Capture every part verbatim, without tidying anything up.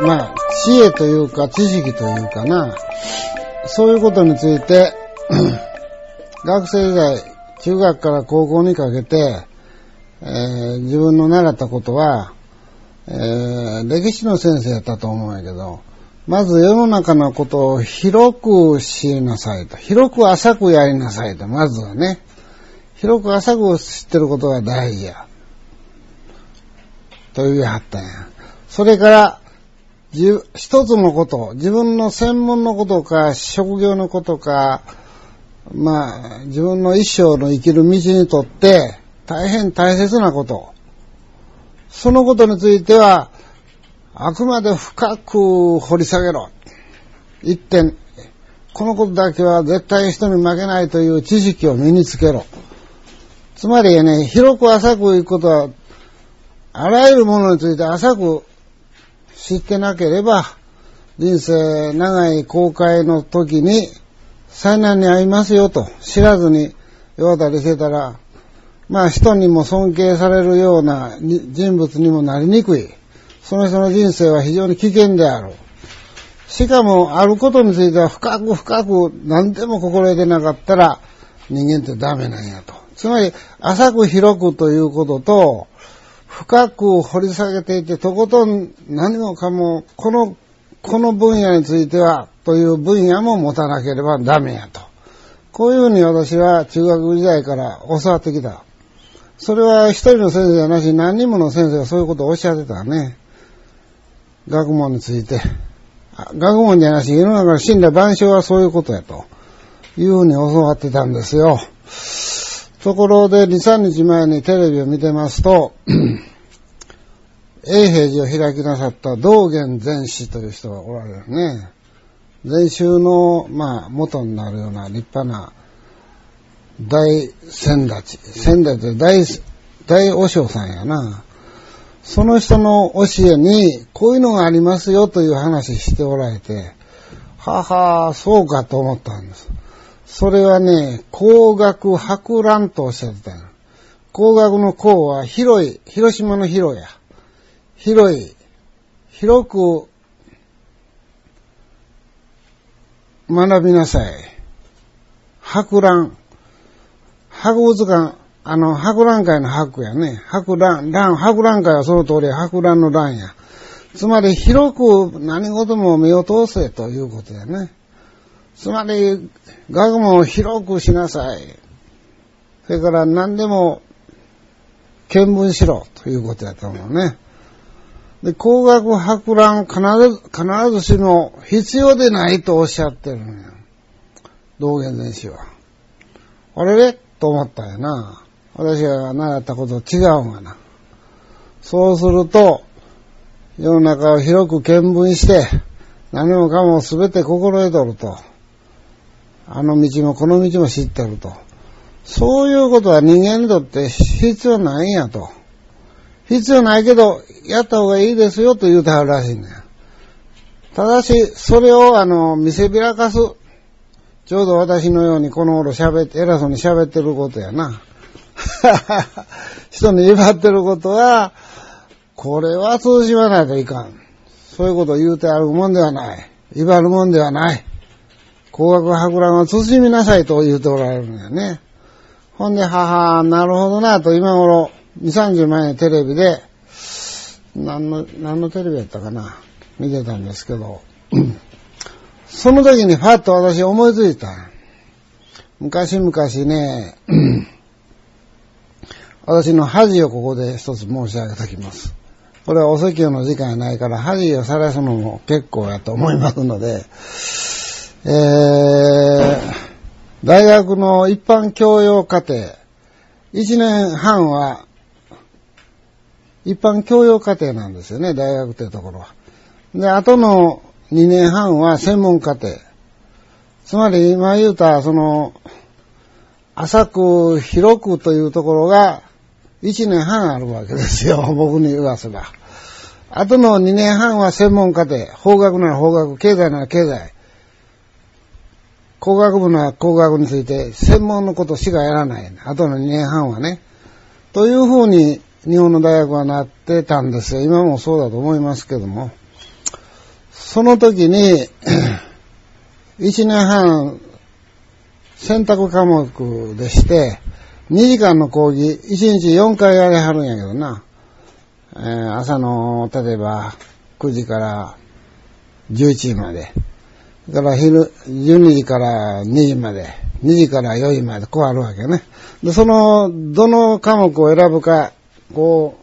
まあ、知恵というか知識というかな、そういうことについて、学生時代、中学から高校にかけて、えー、自分の習ったことは、えー、歴史の先生やったと思うんやけど、まず世の中のことを広く知りなさいと。広く浅くやりなさいと。まずはね。広く浅く知ってることが大事や。と言いはったんや。それから、一つのこと、自分の専門のことか、職業のことか、まあ、自分の一生の生きる道にとって、大変大切なこと。そのことについては、あくまで深く掘り下げろ。一点、このことだけは絶対人に負けないという知識を身につけろ。つまりね、広く浅くいくことは、あらゆるものについて浅く知ってなければ、人生長い航海の時に災難に遭いますよと、知らずに世渡りしてたら、まあ人にも尊敬されるような人物にもなりにくい。その人の人生は非常に危険である。しかも、あることについては深く深く何でも心得てなかったら人間ってダメなんやと。つまり、浅く広くということと、深く掘り下げていって、とことん何もかも、この、この分野については、という分野も持たなければダメやと。こういうふうに私は中学時代から教わってきた。それは一人の先生じゃなし、何人もの先生がそういうことをおっしゃってたね。学問について。学問じゃなし、世の中の真羅万象はそういうことやというふうに教わってたんですよ。ところでに、さんにちまえにテレビを見てますと、永平寺を開きなさった道元禅師という人がおられるね。禅宗の、まあ、元になるような立派な大先立ち。先立ち大、大和尚さんやな。その人の教えに、こういうのがありますよという話しておられて、はは、そうかと思ったんです。それはね、工学博覧とおっしゃってたんや。工学の工は広い、広島の広や。広い、広く学びなさい。博覧。博物館、あの、博覧会の博やね。博覧、覧、博覧会はその通り博覧の覧や。つまり広く何事も目を通せということやね。つまり、学問を広くしなさい。それから何でも見聞しろということやと思うね。で、工学博覧必ず、必ずしも必要でないとおっしゃってるんや。道元禅師は。あれれと思ったよな。私が習ったこと違うんがな。そうすると、世の中を広く見聞して、何もかも全て心得とると。あの道もこの道も知ってると。そういうことは人間にとって必要ないんやと。必要ないけど、やった方がいいですよと言うてはるらしいんだよ。ただし、それをあの、見せびらかす。ちょうど私のようにこの頃喋って、偉そうに喋ってることやな。人に威張ってることは、これは通しまないといかん。そういうことを言うてあるもんではない。威張るもんではない。工学博覧は慎みなさいと言うておられるんだよね。ほんで、はは、なるほどなと今頃、に、さんじゅうまえにテレビで、何の、何のテレビやったかな。見てたんですけど、その時にファッと私思いついた。昔々ね、私の恥をここで一つ申し上げておきます。これはお説教の時間やないから恥をさらすのも結構やと思いますので、えー、大学の一般教養課程、一年半は一般教養課程なんですよね、大学ってところは。で、あとのにねんはんは専門課程。つまり今言うた、その、浅く広くというところがいちねんはんあるわけですよ、僕に言わせば。あとのにねんはんは専門課程。法学なら法学、経済なら経済。工学部なら工学について専門のことしかやらない。あとのにねんはんはね。というふうに日本の大学はなってたんですよ。今もそうだと思いますけども。 その時に、一年半、選択科目でして、にじかんの講義、いちにちよんかいやりはるんやけどな。えー、朝の、例えば、くじからじゅういちじまで。それから昼、じゅうにじからにじまで。にじからよじまで、こうあるわけね。で、その、どの科目を選ぶか、こ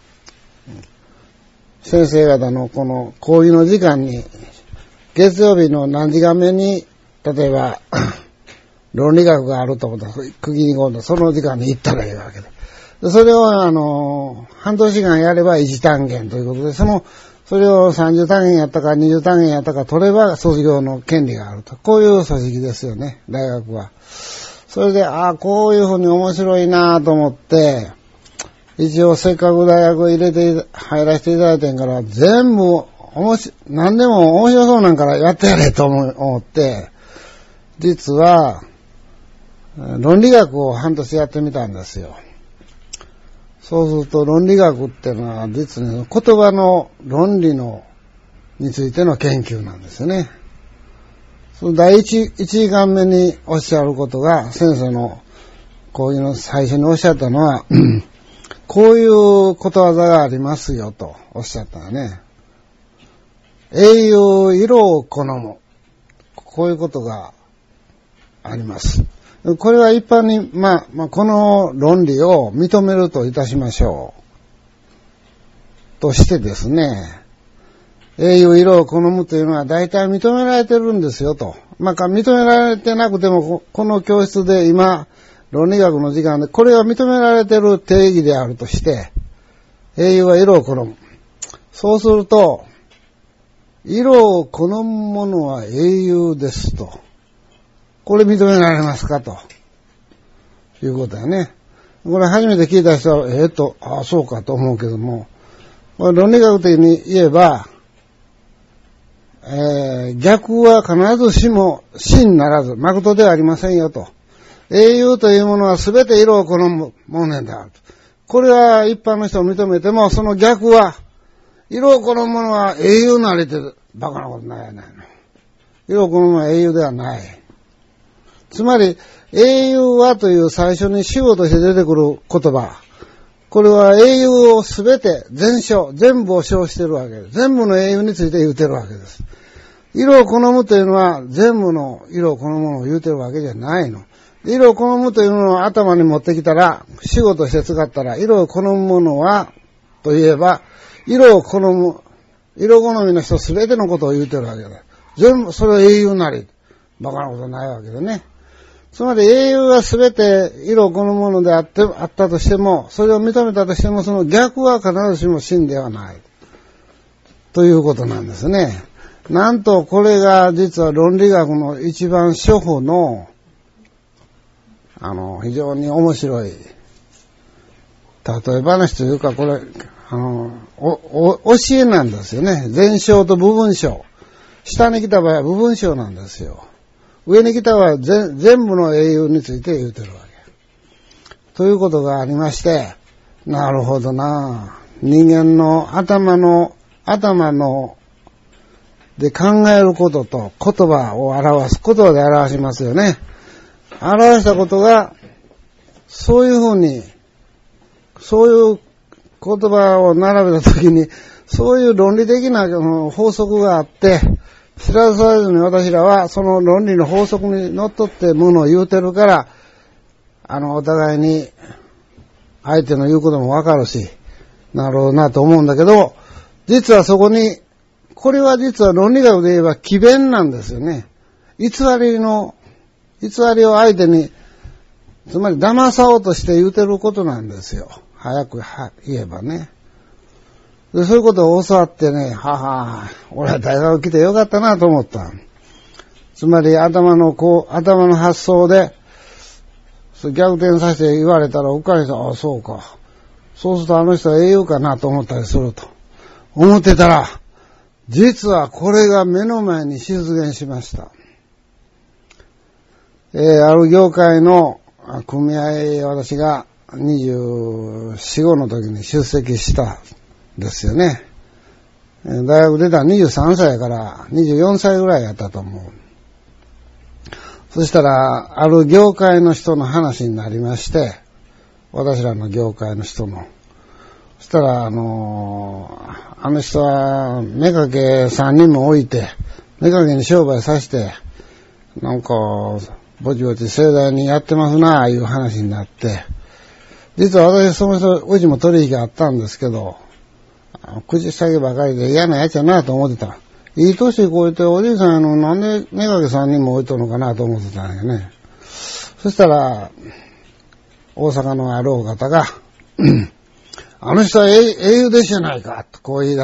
う、先生方のこの講義の時間に、月曜日の何時間目に、例えば、論理学があると思ったら、区切り込んで、その時間に行ったらいいわけで。でそれを、あの、半年間やれば一単元ということで、その、それをさんじゅう単元やったかにじゅう単元やったか取れば卒業の権利があると。こういう組織ですよね、大学は。それで、ああ、こういうふうに面白いなと思って、一応せっかく大学入れて、入らせていただいてんから、全部、おもし、何でも面白そうなんからやってやれと思って、実は、論理学を半年やってみたんですよ。そうすると論理学っていうのは実に言葉の論理のについての研究なんですよね。その第一、一時間目におっしゃることが先生の講義の最初におっしゃったのはこういうことわざがありますよとおっしゃったらね。英雄色を好む。こういうことがあります。これは一般に、まあ、まあ、この論理を認めるといたしましょう。としてですね、英雄色を好むというのは大体認められてるんですよと。まあ、認められてなくても、この教室で今、論理学の時間で、これが認められてる定義であるとして、英雄は色を好む。そうすると、色を好むものは英雄ですと。これ認められますかということだよね。これ初めて聞いた人は、ええー、と、ああ、そうかと思うけども、これ論理学的に言えば、えー、逆は必ずしも真ならず、誠ではありませんよと。英雄というものは全て色を好むものだ。これは一般の人を認めても、その逆は、色を好むものは英雄なりってバカなことないやないの。色を好むのは英雄ではない。つまり、英雄はという最初に主語として出てくる言葉。これは英雄をすべて、全称、全部を称しているわけです。全部の英雄について言うてるわけです。色を好むというのは、全部の色を好むものを言うてるわけじゃないの。色を好むというものを頭に持ってきたら、主語として使ったら、色を好むものは、といえば、色を好む、色好みの人すべてのことを言うてるわけだ。全部、それは英雄なり。バカなことないわけでね。つまり英雄はすべて色を好むものであって、あったとしても、それを認めたとしても、その逆は必ずしも真ではない。ということなんですね。なんとこれが実は論理学の一番初歩の、あの、非常に面白い、例え話というか、これ、あの、お、お、教えなんですよね。全章と部分章。下に来た場合は部分章なんですよ。上に来たは全部の英雄について言うてるわけ。ということがありまして、なるほどな。人間の頭の、頭の、で考えることと言葉を表す、言葉で表しますよね。表したことが、そういうふうに、そういう言葉を並べたときに、そういう論理的な法則があって、知らされずに私らはその論理の法則にのっとってものを言うてるから、あの、お互いに相手の言うこともわかるし、なるほどなと思うんだけど、実はそこに、これは実は論理学で言えば詭弁なんですよね。偽りの、偽りを相手に、つまり騙そうとして言うてることなんですよ。早く言えばね。で、そういうことを教わってね、はは、俺は大学来てよかったなと思った。つまり頭のこう、頭の発想で、逆転させて言われたら、うっかりしたら、ああ、そうか。そうするとあの人は英雄かなと思ったりすると。思ってたら、実はこれが目の前に出現しました。えー、ある業界の組合へ私がにじゅうよん、ごの時に出席したんですよね。 大学出たらにじゅうさんさいからにじゅうよんさいぐらいやったと思う。そしたら、ある業界の人の話になりまして、私らの業界の人の。そしたら、あのー、あの人は、目かけさんにんも置いて、目かけに商売させて、なんか、ぼちぼち盛大にやってますなあ、いう話になって、実は私、その人、うちも取引あったんですけど、口下げばかりで嫌なやつやなと思ってた。いい年超えておじいさんやのなんで目かけさんにんも置いとるのかなと思ってたんやね。そしたら、大阪のあるお方が、あの人は英雄弟子じゃないか、とこう言い出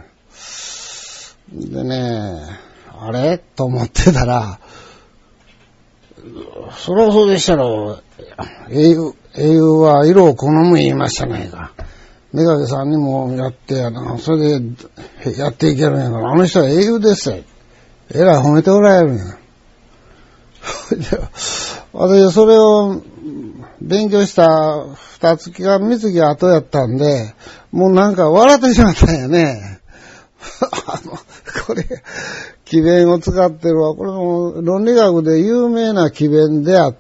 した。でね、あれと思ってたら、そりゃそうでしたろ、英雄、英雄は色を好む言いましたねか。目かけさんにもやってやな、それでやっていけるんやから、あの人は英雄ですよ。えらい褒めておられるんや。私それを勉強した二月か三月後やったんで、もうなんか笑ってしまったんやね。あの、これ、奇弁を使ってるわ。これも論理学で有名な奇弁であって、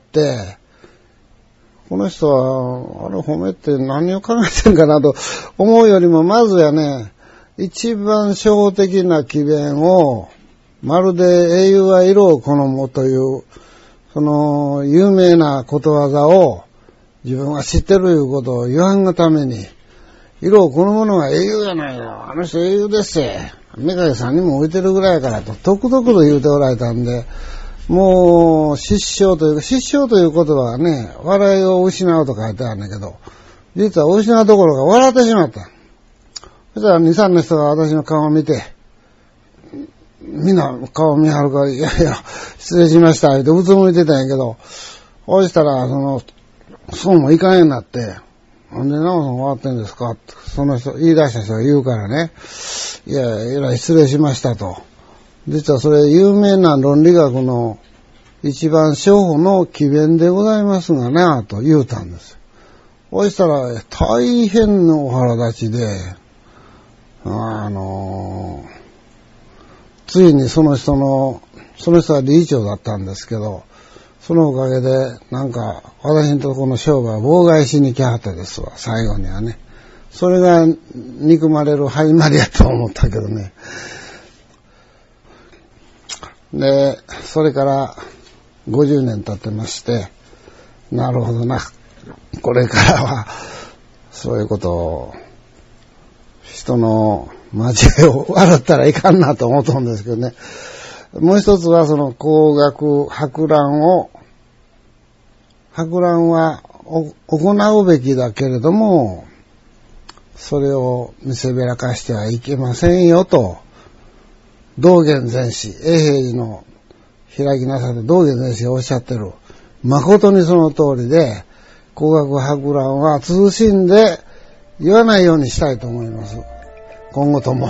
この人は、あれ褒めて何を考えてるかなと思うよりも、まずやね、一番初歩的な奇弁を、まるで英雄は色を好むという、その有名なことわざを自分が知ってるいうことを言わんがために、色を好むのが英雄じゃないの。あの人英雄ですよ。目かけさんにも置いてるぐらいやからと、とくとくと言うておられたんで、もう、失笑というか、失笑という言葉はね、笑いを失うと書いてあるんだけど、実は失うところが笑ってしまった。そしたらに、さんの人が私の顔を見て、みんな顔を見はるから、いやいや、失礼しました、ってうつむいてたんやけど、そうしたら、その、そうもいかんようになって、なんでナオさん笑ってんですかって、その人、言い出した人が言うからね、いや、えらい失礼しましたと。実はそれ有名な論理学の一番初歩の奇弁でございますがなぁと言うたんです。そしたら大変のお腹立ちで、あのー、ついにその人の、その人は理事長だったんですけど、そのおかげでなんか私のところの商売を妨害しに来はったですわ、最後にはね。それが憎まれる始まりやと思ったけどね。で、それからごじゅうねん経ってまして、なるほどな、これからはそういうことを、人の間違いを笑ったらいかんなと思ったんですけどね。もう一つはその工学博覧を、博覧は行うべきだけれども、それを見せびらかしてはいけませんよと、道元禅師、永平寺の開きなさで道元禅師がおっしゃってる。誠にその通りで、工学博覧は慎んで言わないようにしたいと思います。今後とも。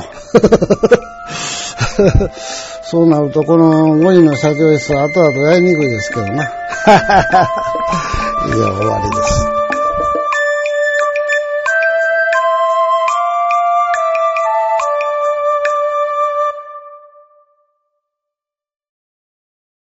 そうなると、このごにんの社長室は後々やりにくいですけどな。以上終わりです。